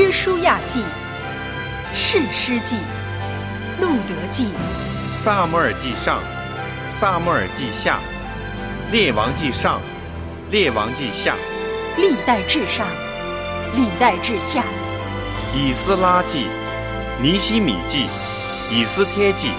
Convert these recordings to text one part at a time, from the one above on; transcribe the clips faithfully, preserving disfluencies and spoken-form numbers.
约书亚记、士师记、路得记、 撒母耳记上、撒母耳记下、列王记上、列王记下、 历代志上、历代志下、 以斯拉记、尼希米记、以斯帖记。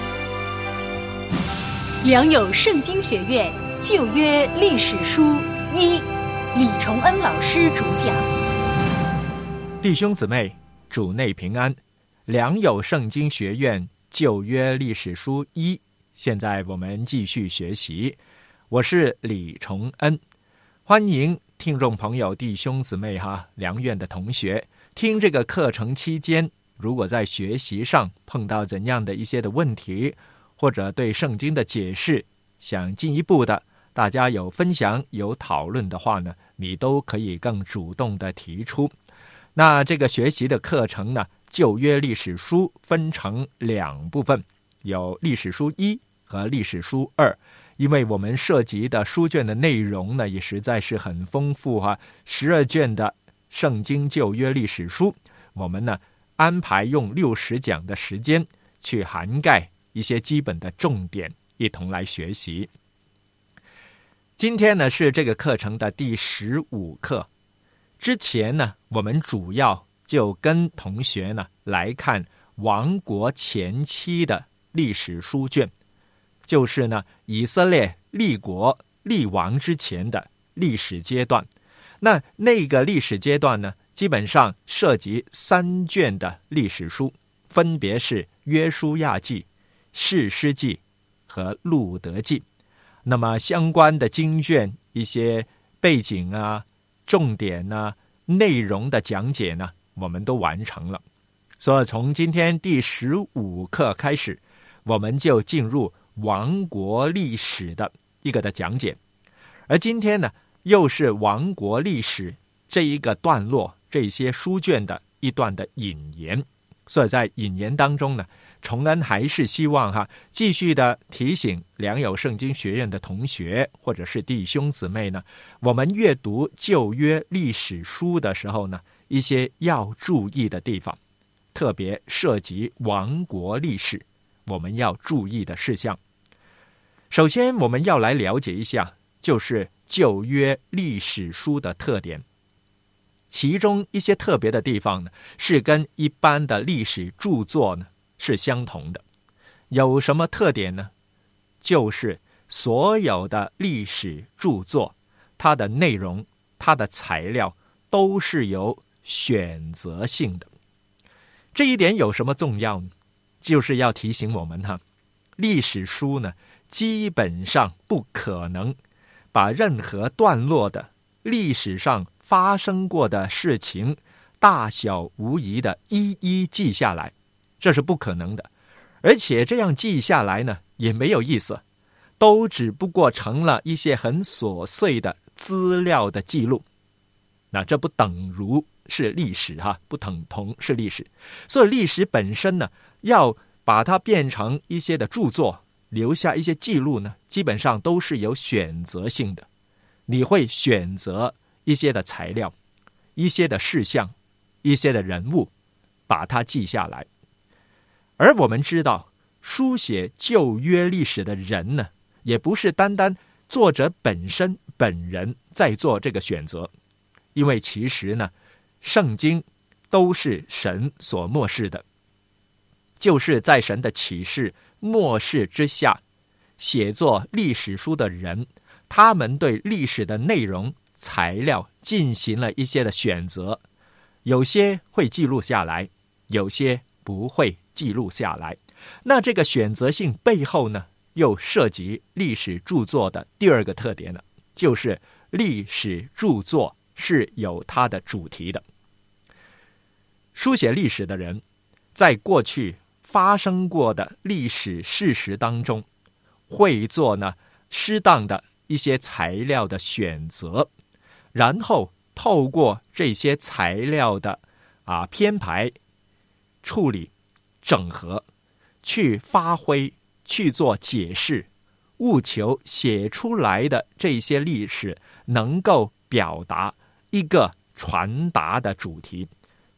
良友圣经学院旧约历史书一，李崇恩老师主讲。 弟兄姊妹，主内平安。良友圣经学院旧约历史书一，现在我们继续学习。我是李崇恩，欢迎听众朋友、弟兄姊妹哈，良院的同学，听这个课程期间，如果在学习上碰到怎样的一些的问题，或者对圣经的解释想进一步的，大家有分享有讨论的话呢，你都可以更主动的提出。那这个学习的课程呢，旧约历史书分成两部分，有历史书一和历史书二。因为我们涉及的书卷的内容呢，也实在是很丰富哈、啊，十二卷的圣经旧约历史书，我们呢安排用六十讲的时间去涵盖一些基本的重点，一同来学习。今天呢是这个课程的第十五课。之前呢，我们主要就跟同学呢来看亡国前期的历史书卷，就是呢以色列立国立王之前的历史阶段。那那个历史阶段呢，基本上涉及三卷的历史书，分别是约书亚记、士师记和路得记。那么相关的经卷一些背景啊、重点啊、内容的讲解呢，我们都完成了。所以从今天第十五课开始，我们就进入亡国历史的一个的讲解。而今天呢，又是亡国历史这一个段落，这些书卷的一段的引言。所以在引言当中呢，崇恩还是希望哈，继续的提醒良友圣经学院的同学或者是弟兄姊妹呢，我们阅读旧约历史书的时候呢，一些要注意的地方，特别涉及亡国历史，我们要注意的事项。首先我们要来了解一下，就是旧约历史书的特点。其中一些特别的地方呢，是跟一般的历史著作呢是相同的。有什么特点呢？就是所有的历史著作，它的内容、它的材料都是有选择性的。这一点有什么重要呢？就是要提醒我们哈，历史书呢，基本上不可能把任何段落的历史上发生过的事情大小无遗的一一记下来，这是不可能的。而且这样记下来呢，也没有意思，都只不过成了一些很琐碎的资料的记录。那这不等如是历史哈，不等同是历史。所以历史本身呢，要把它变成一些的著作，留下一些记录呢，基本上都是有选择性的。你会选择一些的材料、一些的事项、一些的人物，把它记下来。而我们知道，书写旧约历史的人呢，也不是单单作者本身本人在做这个选择，因为其实呢，圣经都是神所默示的，就是在神的启示默示之下，写作历史书的人，他们对历史的内容材料进行了一些的选择，有些会记录下来，有些不会记录下来。那这个选择性背后呢，又涉及历史著作的第二个特点了，就是历史著作是有它的主题的。书写历史的人，在过去发生过的历史事实当中，会做呢适当的一些材料的选择，然后透过这些材料的啊编排、处理、整合，去发挥、去做解释，务求写出来的这些历史能够表达一个传达的主题，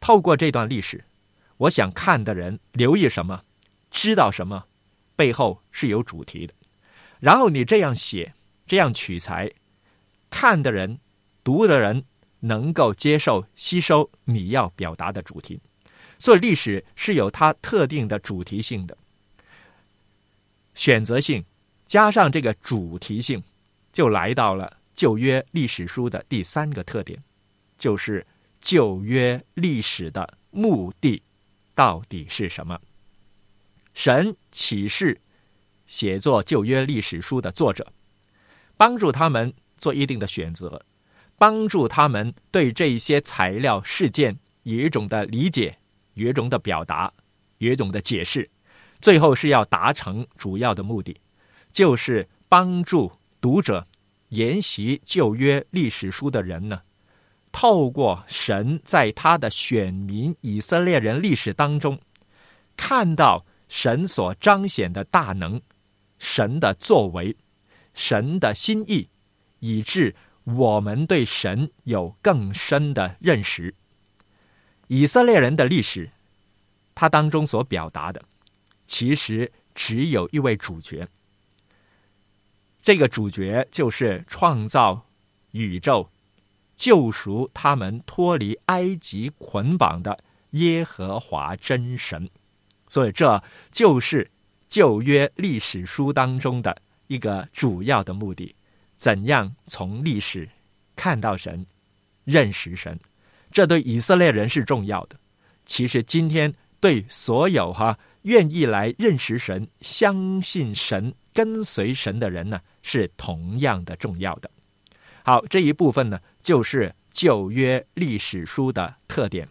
透过这段历史，我想看的人留意什么，知道什么，背后是有主题的。然后你这样写，这样取材，看的人、读的人能够接受、吸收你要表达的主题。所以历史是有它特定的主题性的，选择性加上这个主题性，就来到了旧约历史书的第三个特点，就是旧约历史的目的到底是什么？神启示写作旧约历史书的作者，帮助他们做一定的选择，帮助他们对这些材料事件有一种的理解，有一种的表达，有一种的解释，最后是要达成主要的目的，就是帮助读者研习旧约历史书的人呢，透过神在他的选民以色列人历史当中，看到神所彰显的大能，神的作为，神的心意，以致我们对神有更深的认识。以色列人的历史，他当中所表达的，其实只有一位主角，这个主角就是创造宇宙、救赎他们脱离埃及捆绑的耶和华真神。所以这就是旧约历史书当中的一个主要的目的，怎样从历史看到神，认识神，这对以色列人是重要的。其实今天对所有哈愿意来认识神、相信神、跟随神的人呢，是同样的重要的。好，这一部分呢，就是旧约历史书的特点。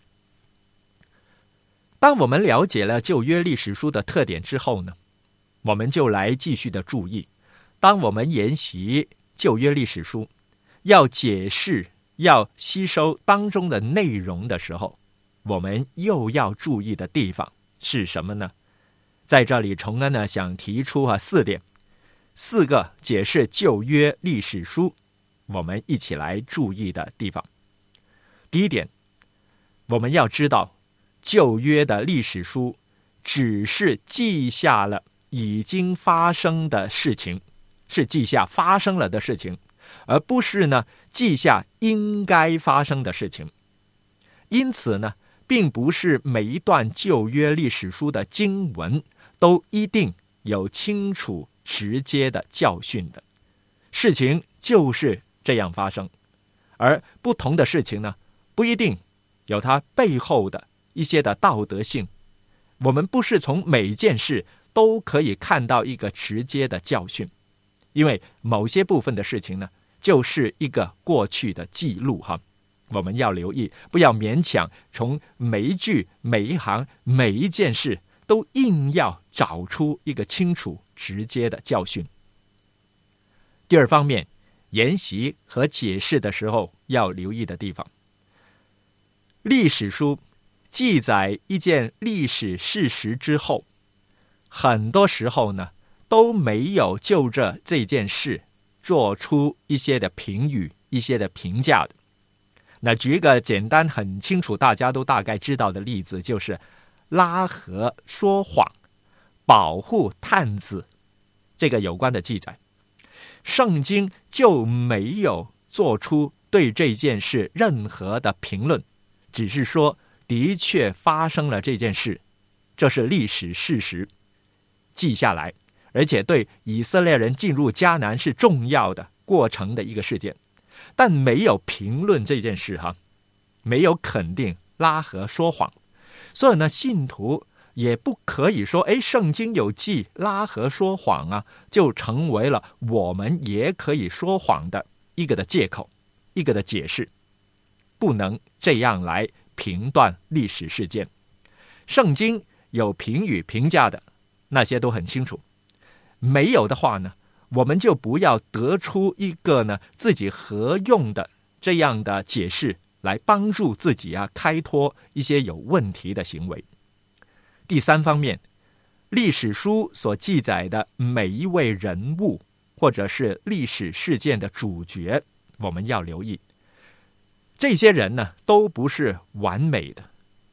当我们了解了旧约历史书的特点之后呢，我们就来继续的注意，当我们研习旧约历史书，要解释、要吸收当中的内容的时候，我们又要注意的地方是什么呢？在这里崇恩呢想提出啊四点，四个解释旧约历史书我们一起来注意的地方。第一点，我们要知道旧约的历史书只是记下了已经发生的事情，是记下发生了的事情，而不是呢记下应该发生的事情。因此呢，并不是每一段旧约历史书的经文都一定有清楚直接的教训的，事情就是这样发生，而不同的事情呢，不一定有它背后的一些的道德性。我们不是从每件事都可以看到一个直接的教训，因为某些部分的事情呢，就是一个过去的记录哈。我们要留意，不要勉强从每一句、每一行、每一件事都硬要找出一个清楚直接的教训。第二方面，研习和解释的时候要留意的地方，历史书记载一件历史事实之后，很多时候呢都没有就着这件事做出一些的评语、一些的评价的。那举一个简单很清楚大家都大概知道的例子，就是拉合说谎保护探子这个有关的记载，圣经就没有做出对这件事任何的评论，只是说的确发生了这件事，这是历史事实，记下来，而且对以色列人进入迦南是重要的过程的一个事件，但没有评论这件事哈，没有肯定拉合说谎。所以呢，信徒也不可以说，哎，圣经有记拉合说谎啊，就成为了我们也可以说谎的一个的借口，一个的解释。不能这样来评断历史事件。圣经有评语评价的，那些都很清楚。没有的话呢，我们就不要得出一个呢自己合用的这样的解释来帮助自己啊开脱一些有问题的行为。第三方面，历史书所记载的每一位人物或者是历史事件的主角，我们要留意，这些人呢都不是完美的，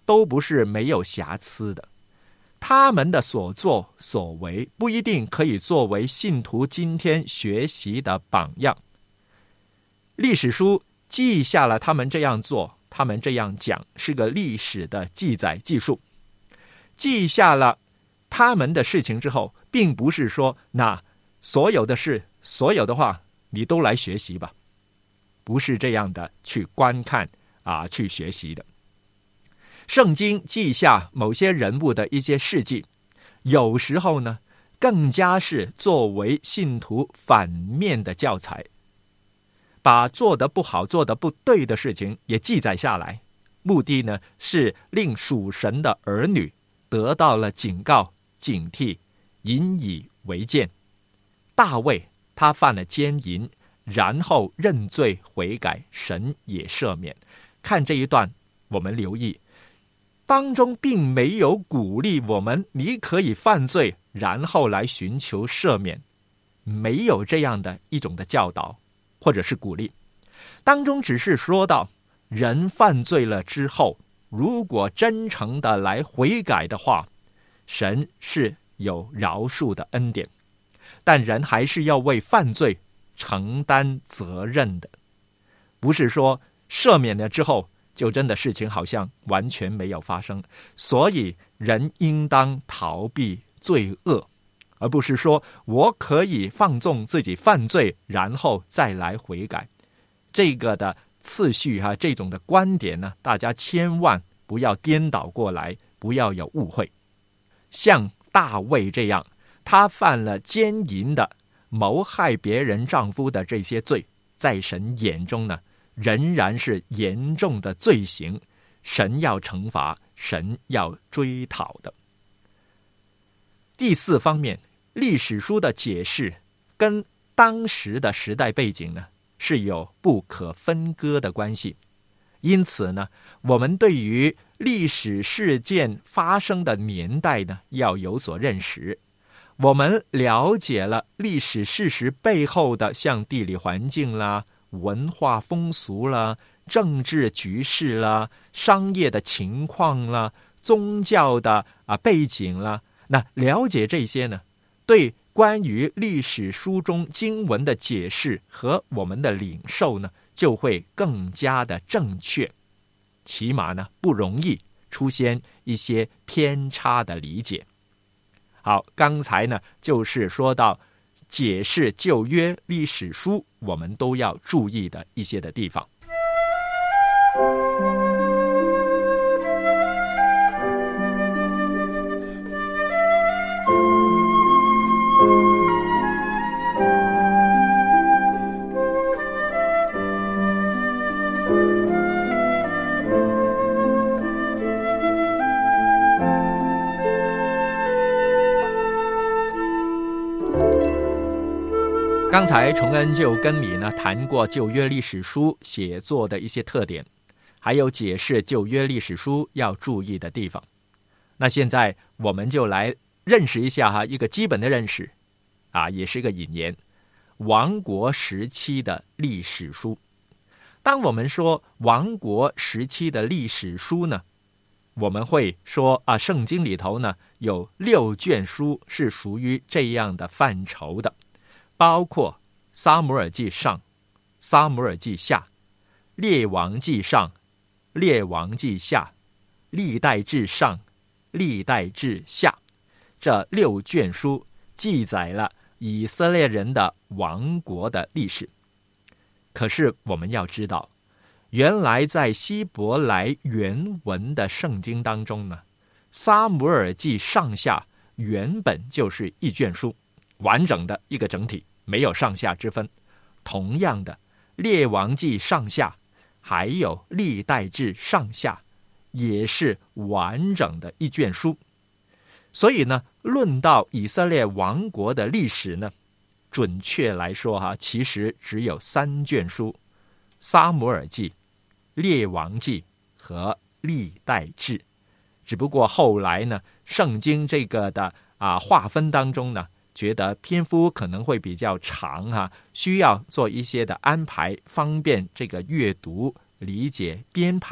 都不是没有瑕疵的，他们的所作所为不一定可以作为信徒今天学习的榜样。历史书记下了他们这样做，他们这样讲，是个历史的记载记述。记下了他们的事情之后，并不是说那所有的事，所有的话你都来学习吧，不是这样的去观看啊，去学习的。圣经记下某些人物的一些事迹，有时候呢更加是作为信徒反面的教材，把做得不好做得不对的事情也记载下来，目的呢是令属神的儿女得到了警告警惕，引以为戒。大卫他犯了奸淫，然后认罪悔改，神也赦免。看这一段我们留意，当中并没有鼓励我们你可以犯罪然后来寻求赦免，没有这样的一种的教导或者是鼓励。当中只是说到人犯罪了之后，如果真诚的来悔改的话，神是有饶恕的恩典，但人还是要为犯罪承担责任的，不是说赦免了之后就真的事情好像完全没有发生。所以人应当逃避罪恶，而不是说我可以放纵自己犯罪然后再来悔改。这个的次序哈、啊，这种的观点呢，大家千万不要颠倒过来，不要有误会。像大卫这样，他犯了奸淫的、谋害别人丈夫的这些罪，在神眼中呢仍然是严重的罪行，神要惩罚，神要追讨的。第四方面，历史书的解释跟当时的时代背景呢是有不可分割的关系。因此呢，我们对于历史事件发生的年代呢要有所认识。我们了解了历史事实背后的像地理环境啦、文化风俗啦、政治局势啦、商业的情况啦、宗教的啊背景啦，那了解这些呢，对关于历史书中经文的解释和我们的领受呢，就会更加的正确，起码呢不容易出现一些偏差的理解。好，刚才呢就是说到解释旧约历史书我们都要注意的一些的地方。刚才崇恩就跟你呢谈过旧约历史书写作的一些特点，还有解释旧约历史书要注意的地方。那现在我们就来认识一下哈一个基本的认识啊，也是一个引言，王国时期的历史书。当我们说王国时期的历史书呢，我们会说啊，圣经里头呢有六卷书是属于这样的范畴的，包括撒母耳记上、撒母耳记下、列王记上、列王记下、历代志上、历代志下，这六卷书记载了以色列人的王国的历史。可是我们要知道，原来在希伯来原文的圣经当中呢，撒母耳记上下原本就是一卷书，完整的一个整体，没有上下之分。同样的，列王记上下还有历代志上下也是完整的一卷书。所以呢，论到以色列王国的历史呢，准确来说哈，其实只有三卷书：撒母耳记、列王记和历代志。只不过后来呢，圣经这个的啊划分当中呢，觉得篇幅可能会比较长哈、啊，需要做一些的安排，方便这个阅读、理解、编排，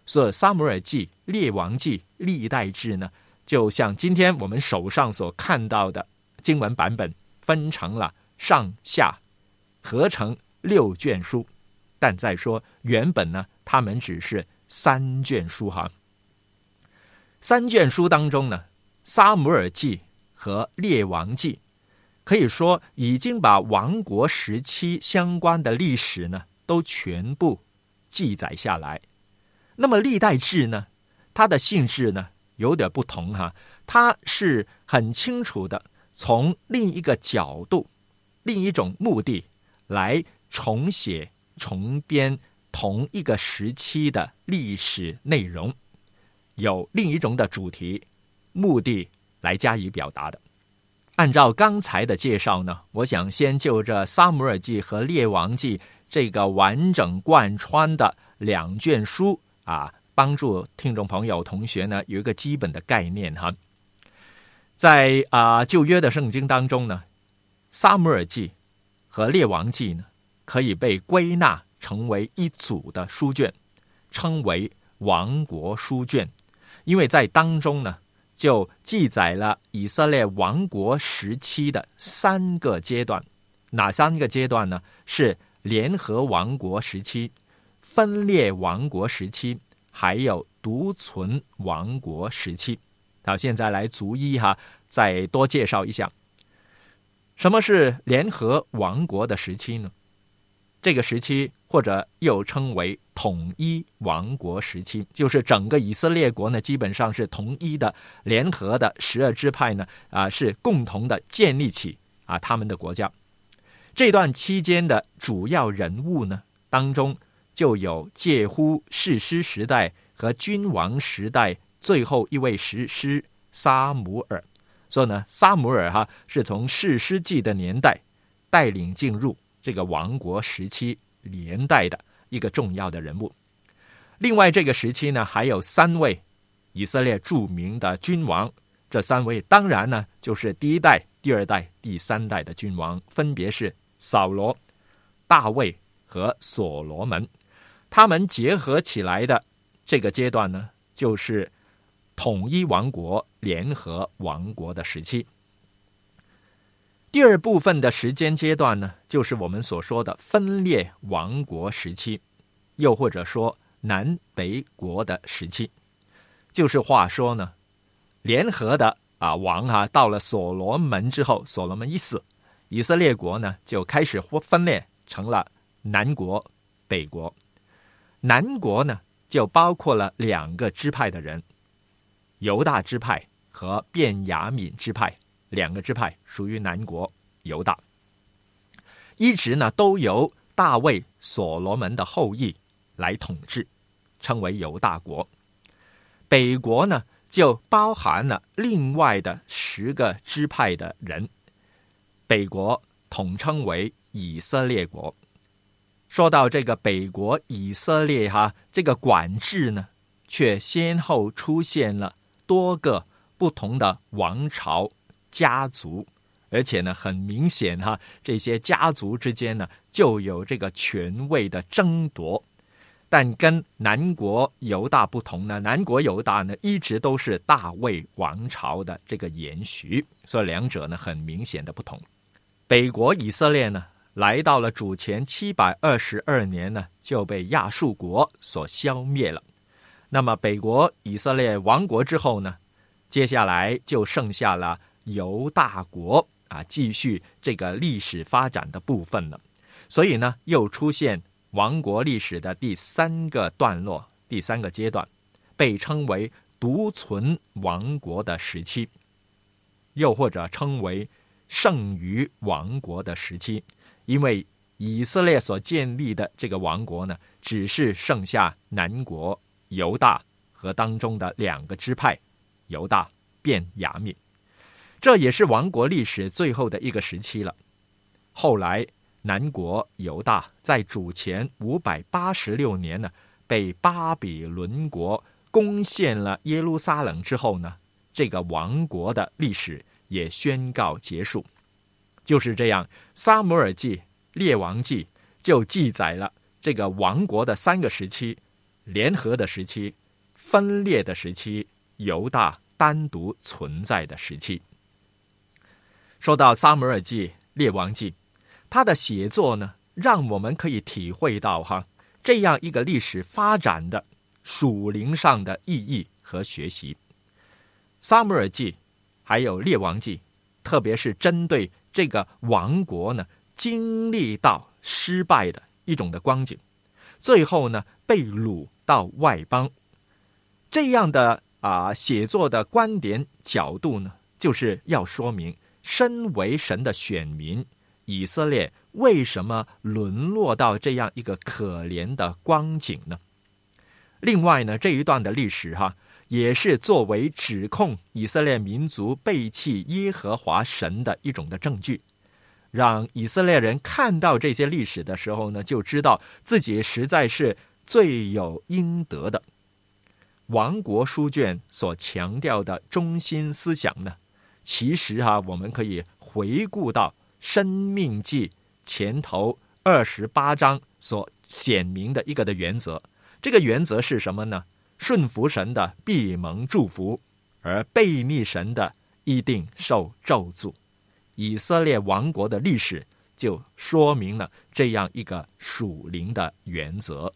所以撒母耳记、列王记、历代志呢，就像今天我们手上所看到的经文版本，分成了上下，合成六卷书。但再说原本呢，他们只是三卷书哈。三卷书当中呢，撒母耳记和列王记可以说已经把王国时期相关的历史呢都全部记载下来。那么历代志呢，它的性质呢有点不同哈，它是很清楚的从另一个角度、另一种目的来重写、重编同一个时期的历史内容，有另一种的主题、目的来加以表达的。按照刚才的介绍呢，我想先就这撒母耳记和列王记这个完整贯穿的两卷书啊，帮助听众朋友同学呢有一个基本的概念哈。在啊旧约的圣经当中呢，撒母耳记和列王记呢可以被归纳成为一组的书卷，称为王国书卷，因为在当中呢就记载了以色列王国时期的三个阶段。哪三个阶段呢？是联合王国时期、分裂王国时期，还有独存王国时期。好，现在来逐一哈，再多介绍一下，什么是联合王国的时期呢？这个时期或者又称为统一王国时期，就是整个以色列国呢基本上是统一的、联合的，十二支派呢啊是共同的建立起啊他们的国家。这段期间的主要人物呢当中就有介乎士师时代和君王时代最后一位士师撒母耳。所以呢，撒母耳哈是从士师记的年代带领进入这个王国时期年代的一个重要的人物。另外这个时期呢，还有三位以色列著名的君王，这三位当然呢就是第一代、第二代、第三代的君王，分别是扫罗、大卫和所罗门。他们结合起来的这个阶段呢，就是统一王国、联合王国的时期。第二部分的时间阶段呢，就是我们所说的分裂王国时期，又或者说南北国的时期。就是话说呢，联合的啊王啊，到了所罗门之后，所罗门一死，以色列国呢就开始分裂成了南国、北国。南国呢就包括了两个支派的人，犹大支派和便雅悯支派，两个支派属于南国犹大，一直呢都由大卫、所罗门的后裔来统治，称为犹大国。北国呢就包含了另外的十个支派的人，北国统称为以色列国。说到这个北国以色列哈，这个管制呢却先后出现了多个不同的王朝家族，而且呢很明显哈，这些家族之间呢就有这个权位的争夺。但跟南国犹大不同呢，南国犹大呢一直都是大卫王朝的这个延续，所以两者呢很明显的不同。北国以色列呢来到了主前七百二十二年呢，就被亚述国所消灭了。那么北国以色列亡国之后呢，接下来就剩下了犹大国啊，继续这个历史发展的部分了。所以呢，又出现王国历史的第三个段落、第三个阶段，被称为独存王国的时期，又或者称为剩余王国的时期。因为以色列所建立的这个王国呢，只是剩下南国犹大和当中的两个支派犹大、便雅悯，这也是王国历史最后的一个时期了。后来南国犹大在主前五百八十六年呢，被巴比伦国攻陷了耶路撒冷之后呢，这个王国的历史也宣告结束。就是这样，撒母耳记、列王记就记载了这个王国的三个时期， 联合的时期、分裂的时期、犹大单独存在的时期。说到撒母耳记、列王记，它的写作呢，让我们可以体会到哈这样一个历史发展的属灵上的意义和学习。撒母耳记还有列王记，特别是针对这个王国呢经历到失败的一种的光景，最后呢被掳到外邦，这样的啊写作的观点角度呢，就是要说明身为神的选民以色列为什么沦落到这样一个可怜的光景呢？另外呢，这一段的历史哈，也是作为指控以色列民族背弃耶和华神的一种的证据，让以色列人看到这些历史的时候呢，就知道自己实在是罪有应得的。王国书卷所强调的中心思想呢，其实啊，我们可以回顾到申命记前头二十八章所显明的一个的原则。这个原则是什么呢？顺服神的必蒙祝福，而悖逆神的一定受咒诅。以色列王国的历史就说明了这样一个属灵的原则。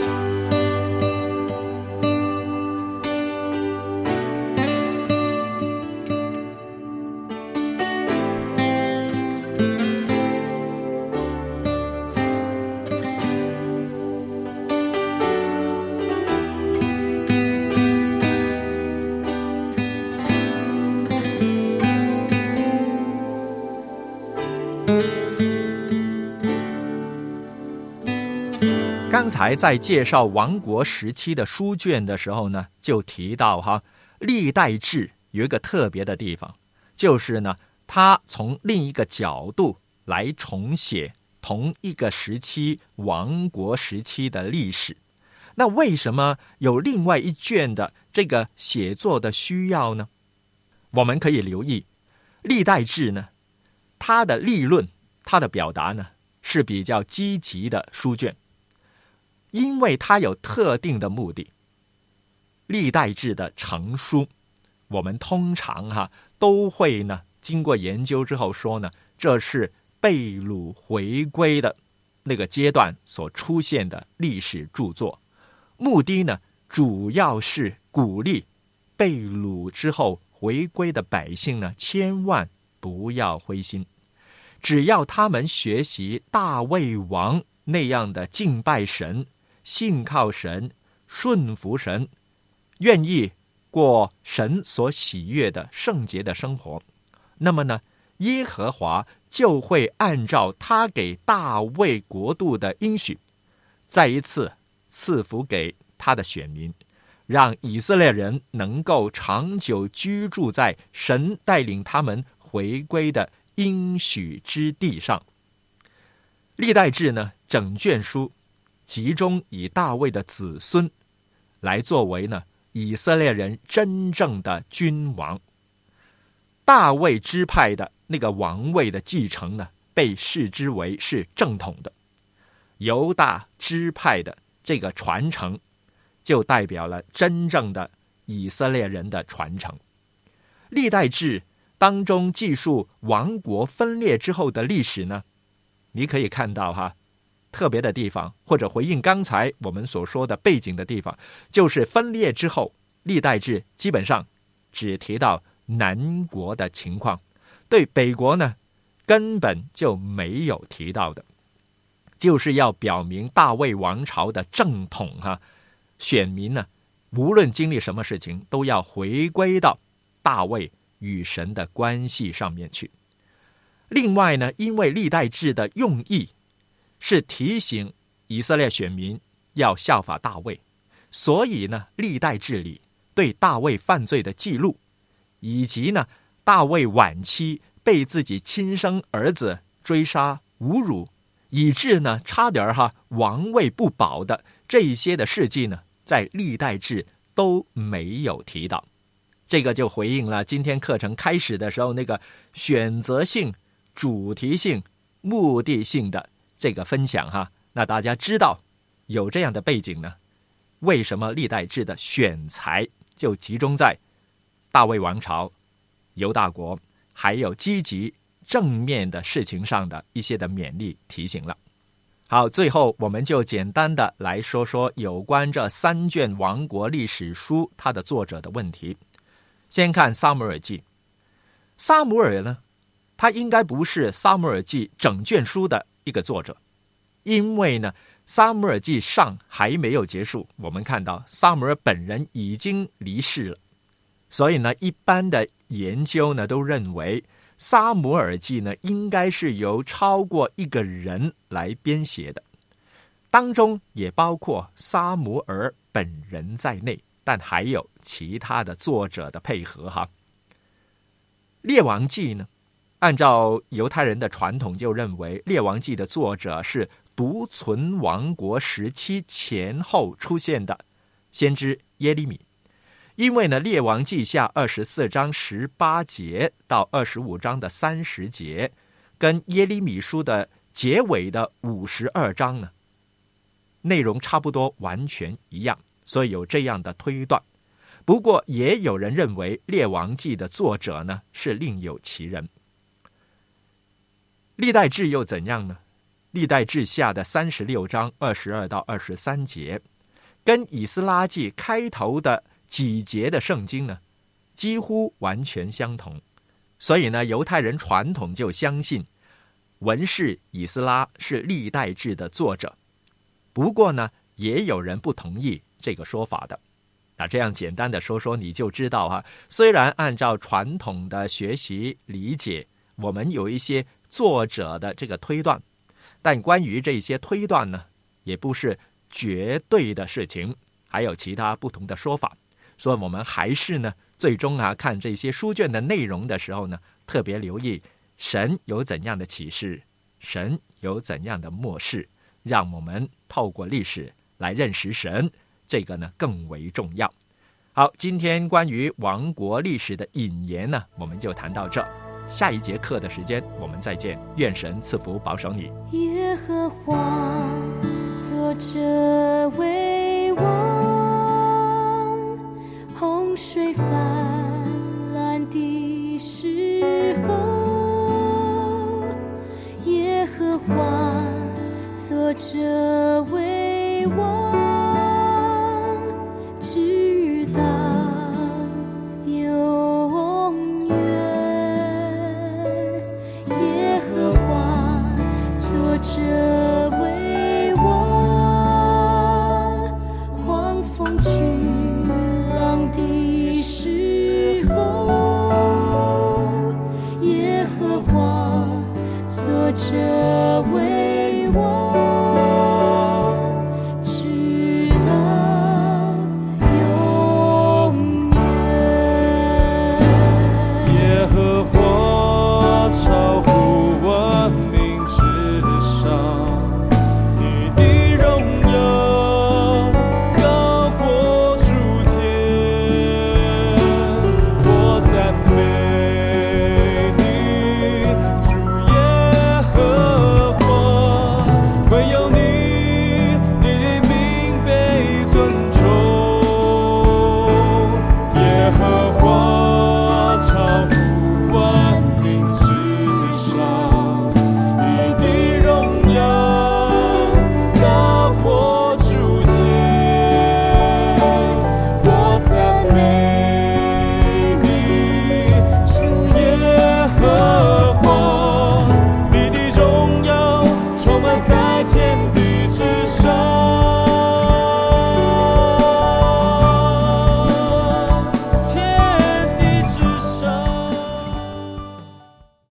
刚才在介绍王国时期的书卷的时候呢，就提到哈，历代志有一个特别的地方，就是呢，它从另一个角度来重写同一个时期王国时期的历史。那为什么有另外一卷的这个写作的需要呢？我们可以留意，历代志呢，它的立论、它的表达呢，是比较积极的书卷。因为它有特定的目的。历代志的成书，我们通常哈、啊、都会呢经过研究之后说呢，这是被掳回归的那个阶段所出现的历史著作，目的呢主要是鼓励被掳之后回归的百姓呢，千万不要灰心，只要他们学习大卫王那样的敬拜神、信靠神、顺服神，愿意过神所喜悦的圣洁的生活，那么呢，耶和华就会按照他给大卫国度的应许，再一次赐福给他的选民，让以色列人能够长久居住在神带领他们回归的应许之地上。历代志呢，整卷书集中以大卫的子孙来作为呢以色列人真正的君王。大卫支派的那个王位的继承呢，被视之为是正统的。犹大支派的这个传承，就代表了真正的以色列人的传承。历代志当中记述王国分裂之后的历史呢，你可以看到哈，特别的地方，或者回应刚才我们所说的背景的地方，就是分裂之后，历代志基本上只提到南国的情况，对北国呢根本就没有提到的，就是要表明大卫王朝的正统哈、啊，选民呢无论经历什么事情，都要回归到大卫与神的关系上面去。另外呢，因为历代志的用意是提醒以色列选民要效法大卫，所以呢，历代志里对大卫犯罪的记录，以及呢大卫晚期被自己亲生儿子追杀侮辱，以致呢差点哈王位不保的这一些的事迹呢，在历代志都没有提到。这个就回应了今天课程开始的时候那个选择性、主题性、目的性的这个分享哈。那大家知道有这样的背景呢， 为什么历代志的选材就集中在大卫王朝、犹大国，还有积极正面的事情上的一些的勉励提醒了。好，最后我们就简单的来说说有关这三卷王国历史书它的作者的问题。先看撒母耳记。撒母耳呢，他应该不是撒母耳记整卷书的一个作者，因为呢撒母耳记上还没有结束，我们看到撒母耳本人已经离世了，所以呢一般的研究呢都认为撒母耳记呢应该是由超过一个人来编写的，当中也包括撒母耳本人在内，但还有其他的作者的配合哈。列王记呢，按照犹太人的传统就认为列王记的作者是独存王国时期前后出现的先知耶利米，因为呢列王记下二十四章十八节到二十五章的三十节跟耶利米书的结尾的五十二章呢内容差不多完全一样，所以有这样的推断。不过也有人认为列王记的作者呢是另有其人。历代志又怎样呢？历代志下的三十六章二十二到二十三节跟以斯拉记开头的几节的圣经呢几乎完全相同，所以呢犹太人传统就相信文士以斯拉是历代志的作者。不过呢也有人不同意这个说法的。那这样简单的说说你就知道哈，虽然按照传统的学习理解我们有一些作者的这个推断，但关于这些推断呢也不是绝对的事情，还有其他不同的说法。所以我们还是呢最终啊看这些书卷的内容的时候呢，特别留意神有怎样的启示，神有怎样的默示，让我们透过历史来认识神，这个呢更为重要。好，今天关于王国历史的引言呢我们就谈到这，下一节课的时间我们再见，愿神赐福保守你。 耶和华作者为王，洪水泛滥的时候，耶和华作者为王，直到永远。耶和华作者为王，狂风巨浪的时候，耶和华作者为王，直到永远。 耶和华超乎万民之上，你的荣耀高过诸天，我赞美你，主耶和华，唯有你，你的名被尊崇。耶和华超乎万民之上，你的荣耀高过诸天，我赞美你，主耶和华，你的荣耀充满在天地之上。